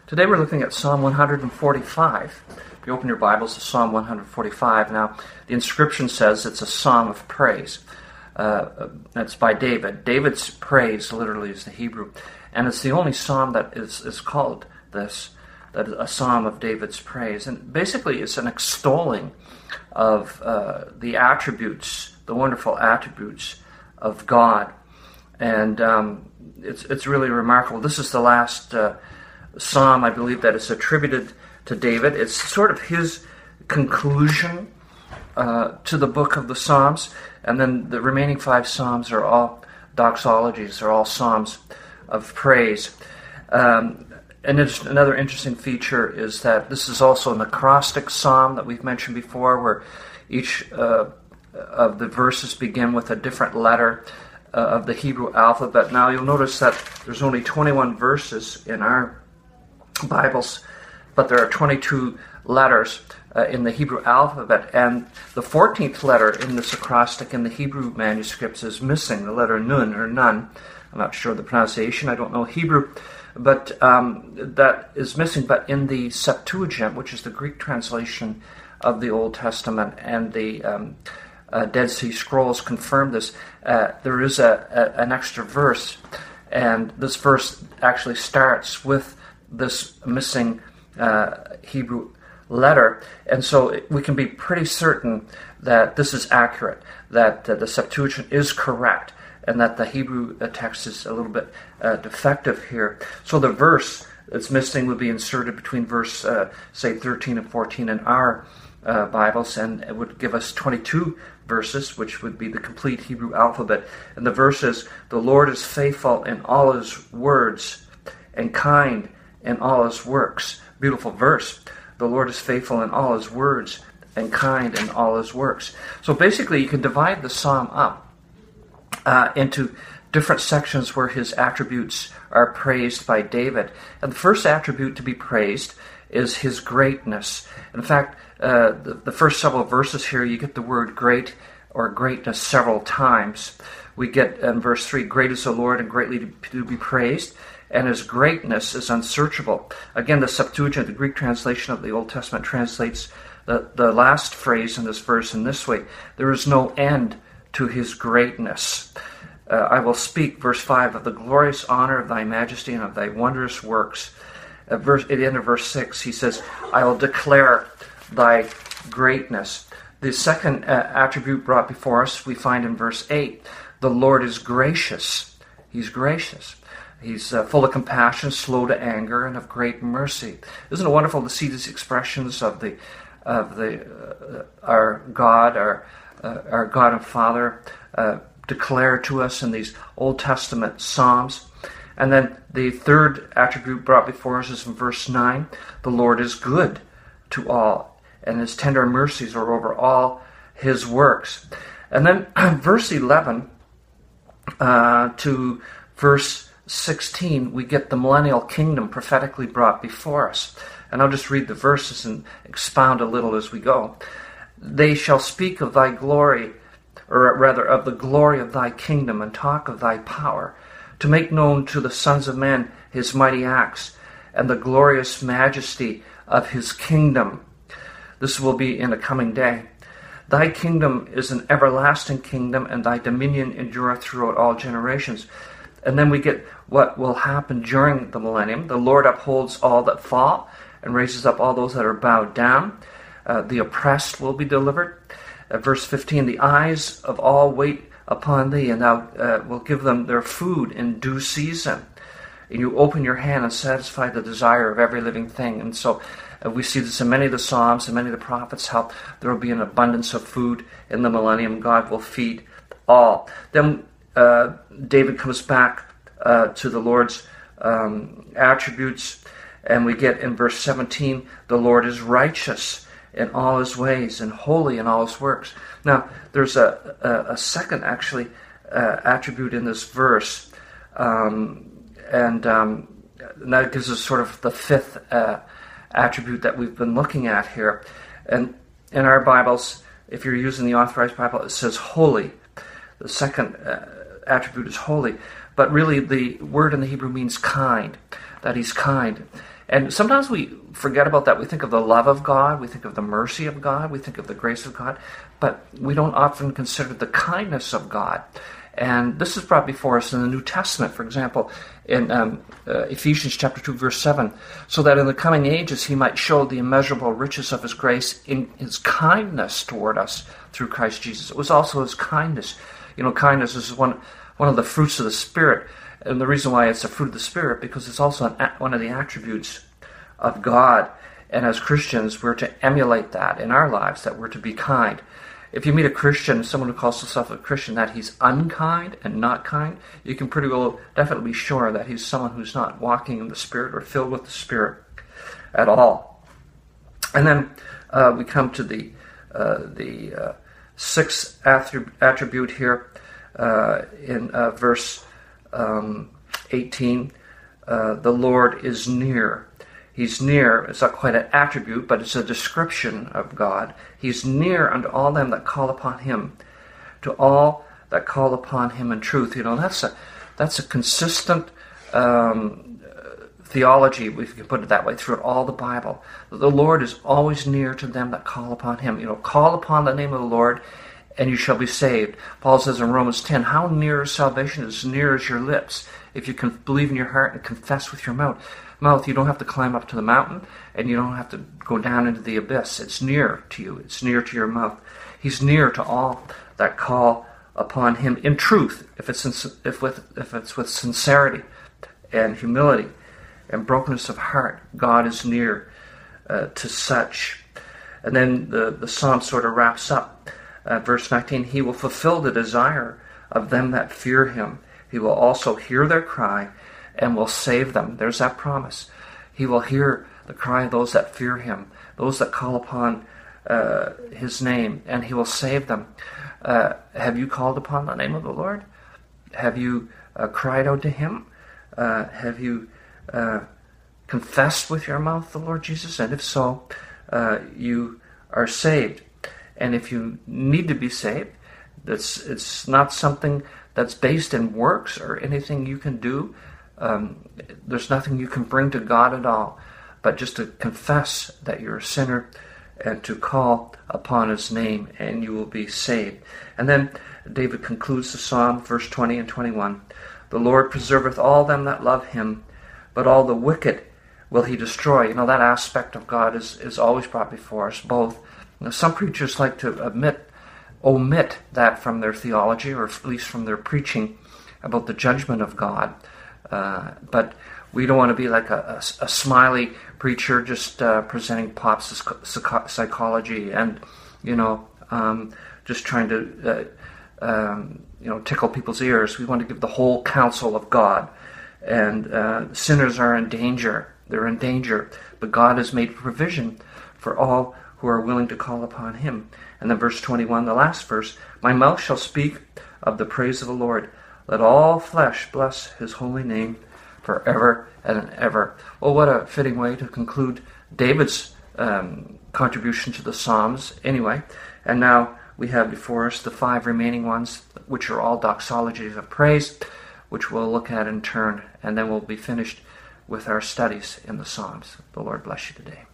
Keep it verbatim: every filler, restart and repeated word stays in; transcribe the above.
Today we're looking at Psalm one forty-five. If you open your Bibles to Psalm one forty-five, now the inscription says it's a psalm of praise. Uh, it's by David. David's praise literally is the Hebrew, and it's the only psalm that is, is called this, that is a psalm of David's praise. And basically it's an extolling of uh, the attributes, the wonderful attributes of God. And um, it's it's really remarkable. This is the last uh, psalm, I believe, that is attributed to David. It's sort of his conclusion uh, to the book of the Psalms. And then the remaining five psalms are all doxologies, they're all psalms of praise. Um, and it's, another interesting feature is that this is also an acrostic psalm that we've mentioned before, where each uh, of the verses begin with a different letter uh, of the Hebrew alphabet. Now you'll notice that there's only twenty-one verses in our Bibles, but there are twenty-two letters uh, in the Hebrew alphabet, and the fourteenth letter in this acrostic in the Hebrew manuscripts is missing, the letter nun or nun. I'm not sure of the pronunciation, I don't know Hebrew, but um, that is missing. But in the Septuagint, which is the Greek translation of the Old Testament, and the um, uh, Dead Sea Scrolls confirm this, uh, there is a, a, an extra verse, and this verse actually starts with this missing uh, Hebrew letter, and so it, we can be pretty certain that this is accurate, that uh, the Septuagint is correct, and that the Hebrew uh, text is a little bit uh, defective here. So the verse that's missing would be inserted between verse, uh, say, thirteen and fourteen in our uh, Bibles, and it would give us twenty-two verses, which would be the complete Hebrew alphabet. And the verse is, "The Lord is faithful in all his words, and kind in all his works." Beautiful verse. The Lord is faithful in all his words and kind in all his works. So basically you can divide the psalm up uh, into different sections where his attributes are praised by David. And the first attribute to be praised is his greatness. In fact, uh, the, the first several verses here, you get the word great or greatness several times. We get in verse three, "Great is the Lord and greatly to, to be praised, and his greatness is unsearchable." Again, the Septuagint, the Greek translation of the Old Testament, translates the, the last phrase in this verse in this way: "There is no end to his greatness. Uh, I will speak," verse five, "of the glorious honor of thy majesty and of thy wondrous works." At, verse, at the end of verse six, he says, "I will declare thy greatness." The second uh, attribute brought before us we find in verse eight. The Lord is gracious. He's gracious. He's uh, full of compassion, slow to anger, and of great mercy. Isn't it wonderful to see these expressions of the of the uh, our God, our uh, our God and Father, uh, declared to us in these Old Testament psalms? And then the third attribute brought before us is in verse nine. The Lord is good to all, and his tender mercies are over all his works. And then verse eleven uh, to verse sixteen, we get the millennial kingdom prophetically brought before us. And I'll just read the verses and expound a little as we go. "They shall speak of thy glory, or rather of the glory of thy kingdom, and talk of thy power, to make known to the sons of men his mighty acts, and the glorious majesty of his kingdom." This will be in a coming day. "Thy kingdom is an everlasting kingdom, and thy dominion endureth throughout all generations." And then we get what will happen during the millennium. "The Lord upholds all that fall, and raises up all those that are bowed down. Uh, the oppressed will be delivered." Uh, verse fifteen, "The eyes of all wait upon thee, and thou uh, will give them their food in due season. And you open your hand and satisfy the desire of every living thing." And so uh, we see this in many of the Psalms and many of the prophets, how there will be an abundance of food in the millennium. God will feed all. Then uh, David comes back uh, to the Lord's um, attributes, and we get in verse seventeen, "The Lord is righteous in all his ways, and holy in all his works." Now, there's a, a, a second, actually, uh, attribute in this verse, um, and, um, and that gives us sort of the fifth uh, attribute that we've been looking at here. And in our Bibles, if you're using the Authorized Bible, it says holy. The second uh, attribute is holy, but really the word in the Hebrew means kind, that he's kind. And sometimes we forget about that. We think of the love of God, we think of the mercy of God, we think of the grace of God, but we don't often consider the kindness of God. And this is brought before us in the New Testament, for example, in um, uh, Ephesians chapter two, verse seven, so that in the coming ages he might show the immeasurable riches of his grace in his kindness toward us through Christ Jesus. It was also his kindness. You know, kindness is one, one of the fruits of the Spirit. And the reason why it's a fruit of the Spirit, because it's also an, one of the attributes of God. And as Christians, we're to emulate that in our lives, that we're to be kind. If you meet a Christian, someone who calls himself a Christian, that he's unkind and not kind, you can pretty well definitely be sure that he's someone who's not walking in the Spirit or filled with the Spirit at all. And then uh, we come to the uh, the uh, sixth attribute here uh, in uh, verse um, eighteen. Uh, the Lord is near. He's near. It's not quite an attribute, but it's a description of God. He's near unto all them that call upon him, to all that call upon him in truth. You know, that's a that's a consistent um, theology, if you can put it that way, throughout all the Bible. The Lord is always near to them that call upon him. You know, call upon the name of the Lord, and you shall be saved. Paul says in Romans ten, how near is salvation? As near as your lips. If you can believe in your heart and confess with your mouth. Mouth, you don't have to climb up to the mountain, and you don't have to go down into the abyss. It's near to you. It's near to your mouth. He's near to all that call upon him in truth, if it's in, if with if it's with sincerity and humility and brokenness of heart. God is near uh, to such. And then the, the psalm sort of wraps up. Uh, verse nineteen, he will fulfill the desire of them that fear him. He will also hear their cry and will save them. There's that promise. He will hear the cry of those that fear him, those that call upon uh, his name, and he will save them. Uh, have you called upon the name of the Lord? Have you uh, cried out to him? Uh, have you uh, confessed with your mouth the Lord Jesus? And if so, uh, you are saved. And if you need to be saved, that's it's not something that's based in works or anything you can do. Um, there's nothing you can bring to God at all, but just to confess that you're a sinner and to call upon his name, and you will be saved. And then David concludes the psalm, verse twenty and twenty-one. The Lord preserveth all them that love him, but all the wicked will he destroy. You know, that aspect of God is, is always brought before us, both. You know, some preachers like to admit, omit that from their theology, or at least from their preaching about the judgment of God. Uh, but we don't want to be like a, a, a smiley preacher just uh, presenting pop psychology and, you know, um, just trying to, uh, um, you know, tickle people's ears. We want to give the whole counsel of God. And uh, sinners are in danger. They're in danger. But God has made provision for all who are willing to call upon him. And then verse twenty-one, the last verse, my mouth shall speak of the praise of the Lord. Let all flesh bless his holy name forever and ever. Well, what a fitting way to conclude David's um, contribution to the Psalms anyway. And now we have before us the five remaining ones, which are all doxologies of praise, which we'll look at in turn. And then we'll be finished with our studies in the Psalms. The Lord bless you today.